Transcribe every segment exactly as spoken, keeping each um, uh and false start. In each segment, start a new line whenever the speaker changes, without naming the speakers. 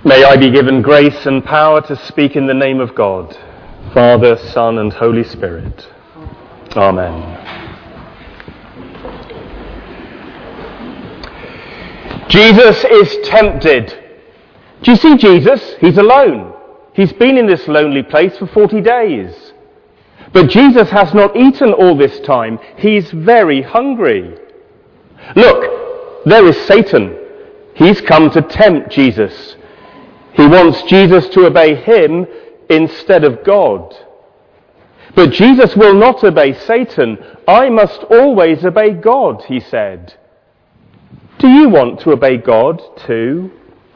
May I be given grace and power to speak in the name of God, Father, Son, and Holy Spirit. Amen. Jesus is tempted. Do you see Jesus? He's alone. He's been in this lonely place for forty days. But Jesus has not eaten all this time. He's very hungry. Look, there is Satan. He's come to tempt Jesus. He wants Jesus to obey him instead of God. But Jesus will not obey Satan. I must always obey God, he said. Do you want to obey God too?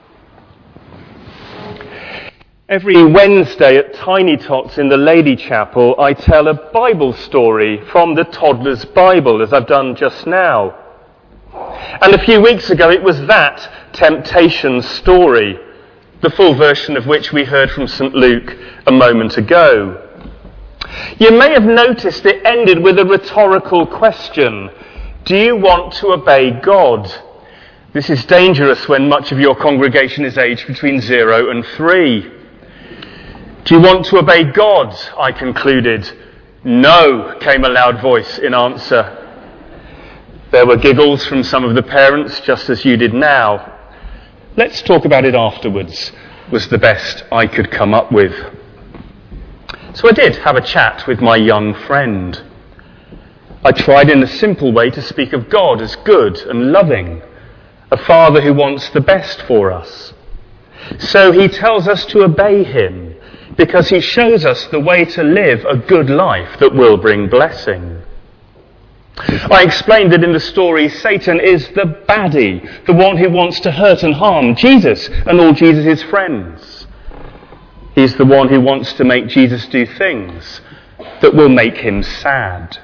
Every Wednesday at Tiny Tots in the Lady Chapel, I tell a Bible story from the Toddler's Bible, as I've done just now. And a few weeks ago, it was that temptation story, the full version of which we heard from Saint Luke a moment ago. You may have noticed it ended with a rhetorical question. Do you want to obey God? This is dangerous when much of your congregation is aged between zero and three. Do you want to obey God? I concluded. No, came a loud voice in answer. There were giggles from some of the parents, just as you did now. Let's talk about it afterwards, was the best I could come up with. So I did have a chat with my young friend. I tried in a simple way to speak of God as good and loving, a Father who wants the best for us. So he tells us to obey him, because he shows us the way to live a good life that will bring blessing. I explained that in the story, Satan is the baddie, the one who wants to hurt and harm Jesus and all Jesus' friends. He's the one who wants to make Jesus do things that will make him sad.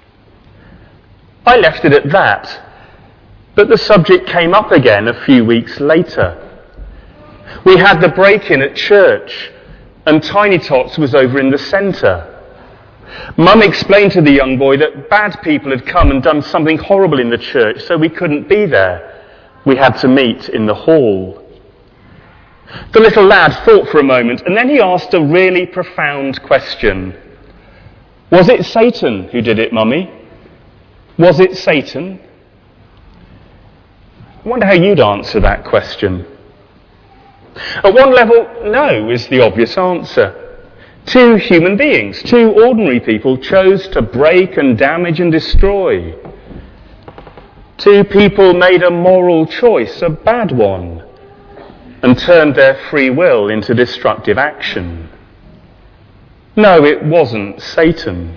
I left it at that, but the subject came up again a few weeks later. We had the break-in at church, and Tiny Tots was over in the centre. Mum explained to the young boy that bad people had come and done something horrible in the church, so we couldn't be there. We had to meet in the hall. The little lad thought for a moment, and then he asked a really profound question. Was it Satan who did it, Mummy? Was it Satan? I wonder how you'd answer that question. At one level, no is the obvious answer. Two human beings, two ordinary people, chose to break and damage and destroy. Two people made a moral choice, a bad one, and turned their free will into destructive action. No, it wasn't Satan.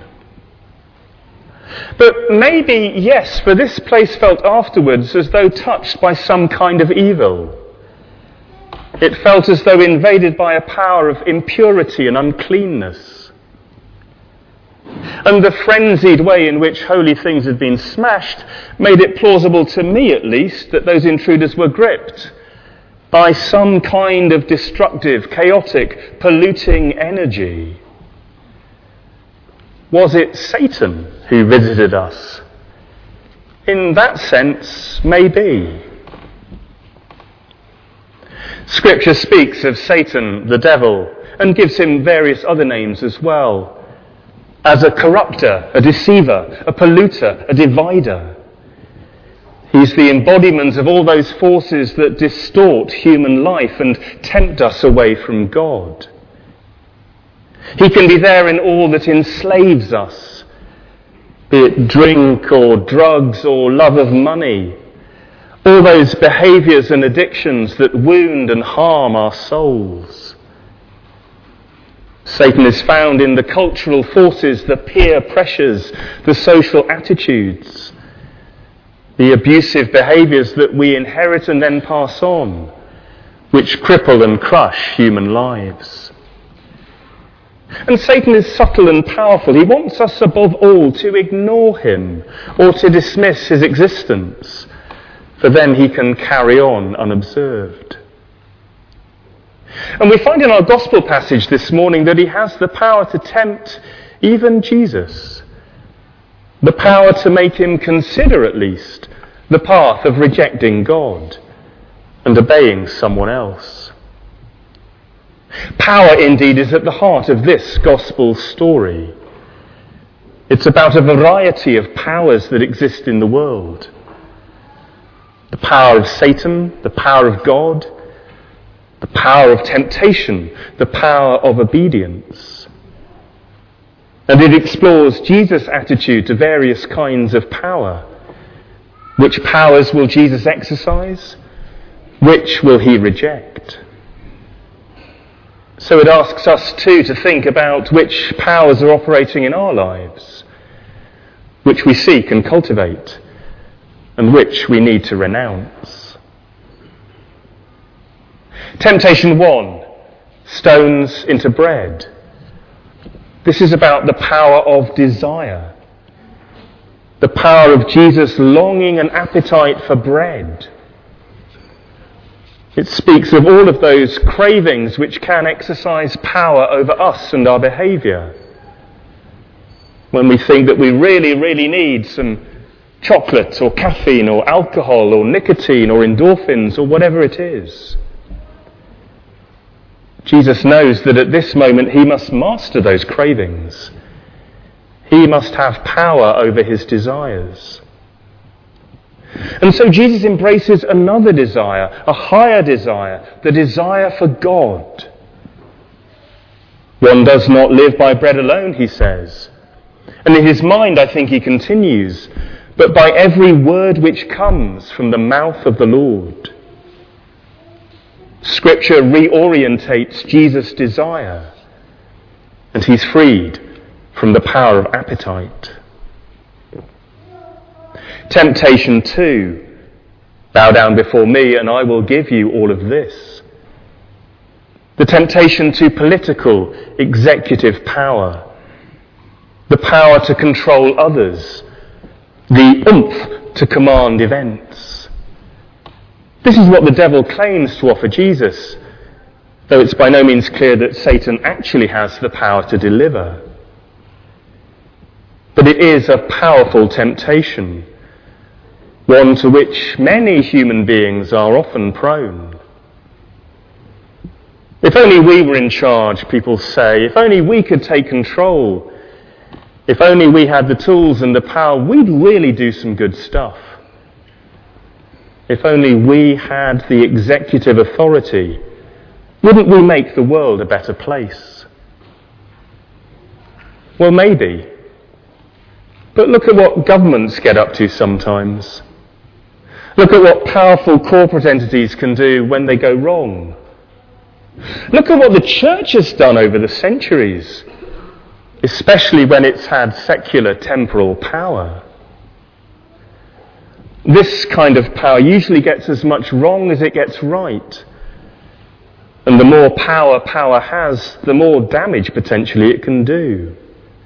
But maybe, yes, for this place felt afterwards as though touched by some kind of evil. It felt as though invaded by a power of impurity and uncleanness. And the frenzied way in which holy things had been smashed made it plausible to me, at least, that those intruders were gripped by some kind of destructive, chaotic, polluting energy. Was it Satan who visited us? In that sense, maybe. Scripture speaks of Satan, the devil, and gives him various other names as well, as a corrupter, a deceiver, a polluter, a divider. He's the embodiment of all those forces that distort human life and tempt us away from God. He can be there in all that enslaves us, be it drink or drugs or love of money, all those behaviours and addictions that wound and harm our souls. Satan is found in the cultural forces, the peer pressures, the social attitudes, the abusive behaviours that we inherit and then pass on, which cripple and crush human lives. And Satan is subtle and powerful. He wants us above all to ignore him or to dismiss his existence, for then he can carry on unobserved. And we find in our gospel passage this morning that he has the power to tempt even Jesus, the power to make him consider at least the path of rejecting God and obeying someone else. Power, indeed, is at the heart of this gospel story. It's about a variety of powers that exist in the world. The power of Satan, the power of God, the power of temptation, the power of obedience. And it explores Jesus' attitude to various kinds of power. Which powers will Jesus exercise? Which will he reject? So it asks us too to think about which powers are operating in our lives, which we seek and cultivate, and which we need to renounce. Temptation one, stones into bread. This is about the power of desire, the power of Jesus' longing and appetite for bread. It speaks of all of those cravings which can exercise power over us and our behaviour. When we think that we really, really need some chocolate or caffeine or alcohol or nicotine or endorphins or whatever it is. Jesus knows that at this moment he must master those cravings. He must have power over his desires. And so Jesus embraces another desire, a higher desire, the desire for God. One does not live by bread alone, he says. And in his mind, I think he continues, but by every word which comes from the mouth of the Lord. Scripture reorientates Jesus' desire, and he's freed from the power of appetite. Temptation two, bow down before me and I will give you all of this. The temptation to political, executive power, the power to control others, the oomph to command events. This is what the devil claims to offer Jesus, though it's by no means clear that Satan actually has the power to deliver. But it is a powerful temptation, one to which many human beings are often prone. If only we were in charge, people say, if only we could take control, if only we had the tools and the power, we'd really do some good stuff. If only we had the executive authority, wouldn't we make the world a better place? Well, maybe. But look at what governments get up to sometimes. Look at what powerful corporate entities can do when they go wrong. Look at what the church has done over the centuries, especially when it's had secular temporal power. This kind of power usually gets as much wrong as it gets right. And the more power power has, the more damage potentially it can do.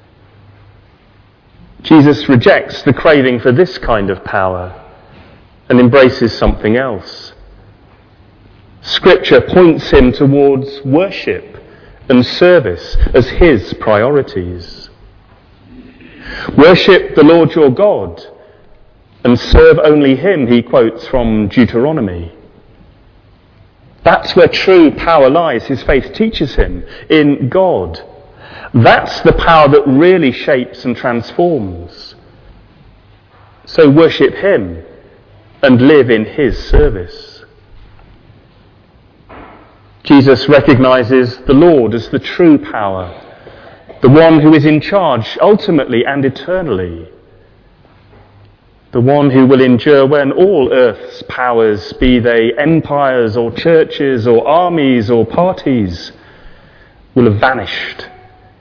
Jesus rejects the craving for this kind of power and embraces something else. Scripture points him towards worship and service as his priorities. Worship the Lord your God and serve only him, he quotes from Deuteronomy. That's where true power lies, his faith teaches him, in God. That's the power that really shapes and transforms. So worship him and live in his service. Jesus recognizes the Lord as the true power, the one who is in charge ultimately and eternally, the one who will endure when all earth's powers, be they empires or churches or armies or parties, will have vanished.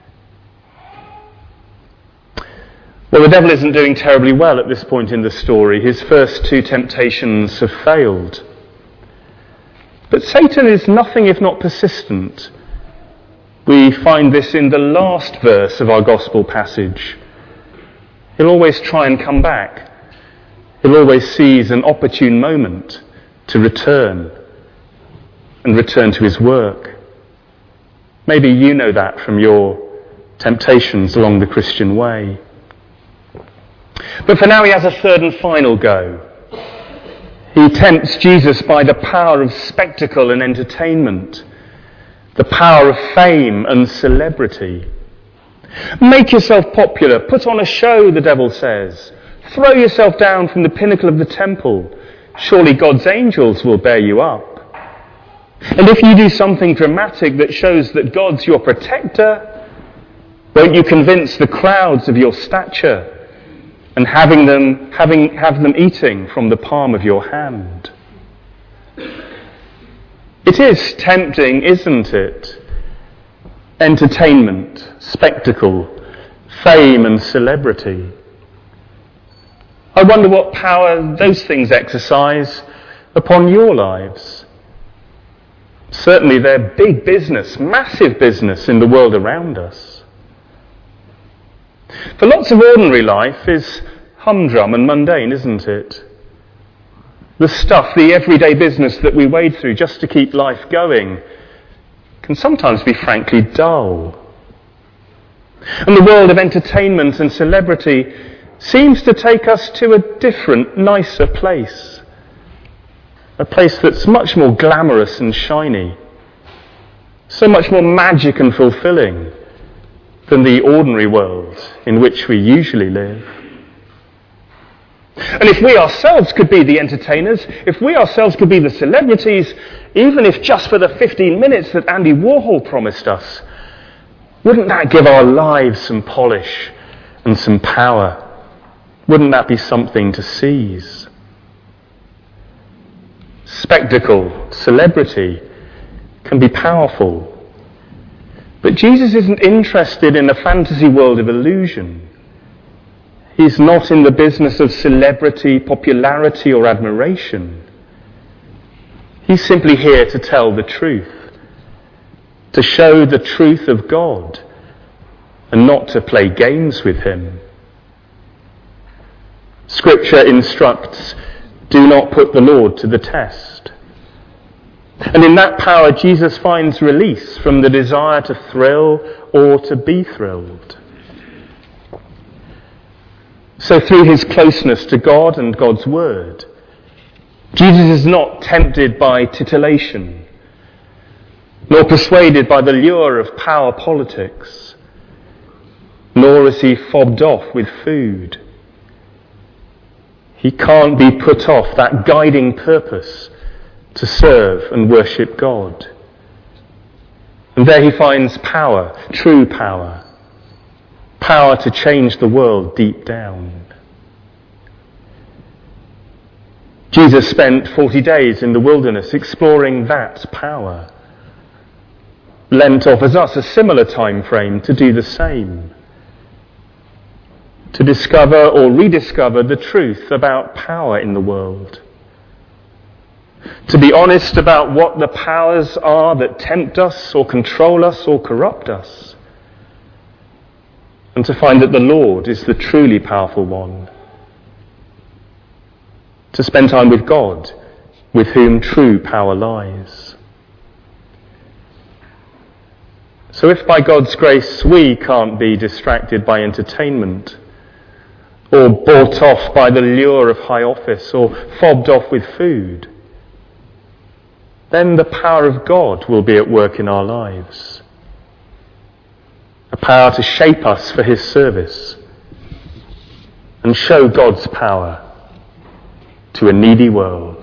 Well, the devil isn't doing terribly well at this point in the story. His first two temptations have failed. But Satan is nothing if not persistent. We find this in the last verse of our gospel passage. He'll always try and come back. He'll always seize an opportune moment to return and return to his work. Maybe you know that from your temptations along the Christian way. But for now he has a third and final go. He tempts Jesus by the power of spectacle and entertainment, the power of fame and celebrity. Make yourself popular, put on a show, the devil says. Throw yourself down from the pinnacle of the temple. Surely God's angels will bear you up. And if you do something dramatic that shows that God's your protector, won't you convince the crowds of your stature and having them, having, have them eating from the palm of your hand? It is tempting, isn't it? Entertainment, spectacle, fame and celebrity. I wonder what power those things exercise upon your lives. Certainly they're big business, massive business in the world around us. For lots of ordinary life is humdrum and mundane, isn't it? The stuff, the everyday business that we wade through just to keep life going can sometimes be frankly dull. And the world of entertainment and celebrity seems to take us to a different, nicer place. A place that's much more glamorous and shiny. So much more magic and fulfilling than the ordinary world in which we usually live. And if we ourselves could be the entertainers, if we ourselves could be the celebrities, even if just for the fifteen minutes that Andy Warhol promised us, wouldn't that give our lives some polish and some power? Wouldn't that be something to seize? Spectacle, celebrity can be powerful. But Jesus isn't interested in a fantasy world of illusion. He's not in the business of celebrity, popularity or admiration. He's simply here to tell the truth, to show the truth of God, and not to play games with him. Scripture instructs, do not put the Lord to the test. And in that power, Jesus finds release from the desire to thrill or to be thrilled. So through his closeness to God and God's word, Jesus is not tempted by titillation, nor persuaded by the lure of power politics, nor is he fobbed off with food. He can't be put off that guiding purpose to serve and worship God. And there he finds power, true power, power to change the world deep down. Jesus spent forty days in the wilderness exploring that power. Lent offers us a similar time frame to do the same. To discover or rediscover the truth about power in the world. To be honest about what the powers are that tempt us or control us or corrupt us. And to find that the Lord is the truly powerful one. To spend time with God, with whom true power lies. So if by God's grace we can't be distracted by entertainment, or bought off by the lure of high office, or fobbed off with food, then the power of God will be at work in our lives. A power to shape us for his service and show God's power to a needy world.